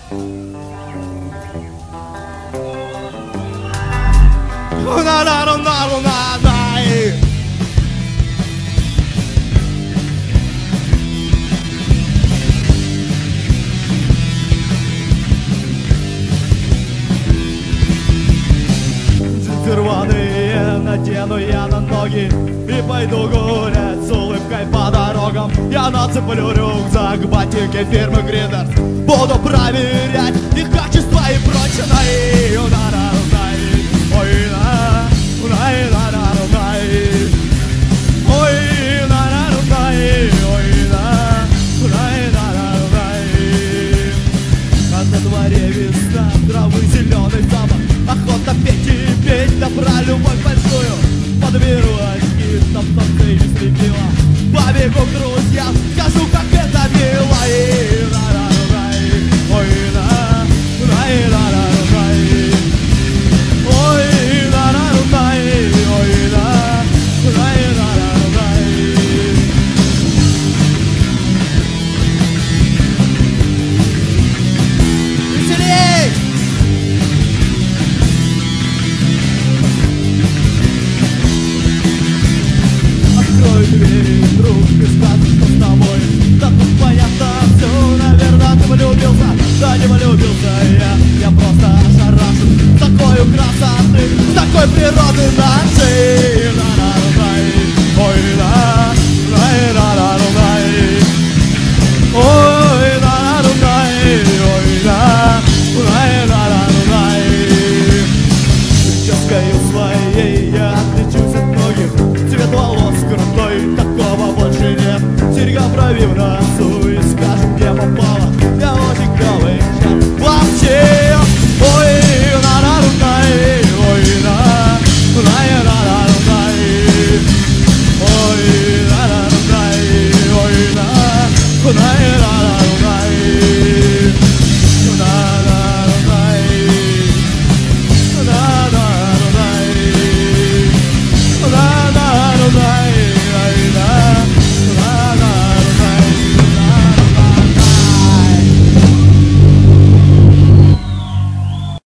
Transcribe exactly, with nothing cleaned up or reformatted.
Рваные надену я на ноги и пойду гулять с улыбкой по дорогам. Я нацеплю рюкзак, ботинки фирмы Гридерс. Буду проверять их качество и прочное. А на дворе весна, травы зеленый запах. Охота петь и петь, да про любовь большую. Подберу очки, там солнце и слепила. Побегу к друзьям, скажу, как это мило. И ра-ра-рай, ой, на, рай, ра-ра-рай. Ой, ра-ра-рай, ой, на, рай, ра-ра-рай. Веселей! Открой двери, друг, и скажу, что с тобой. Да тут понятно все, наверное, ты влюбился. Да не влюбился я, я просто ошарашен. Такой красоты, такой природы нашей.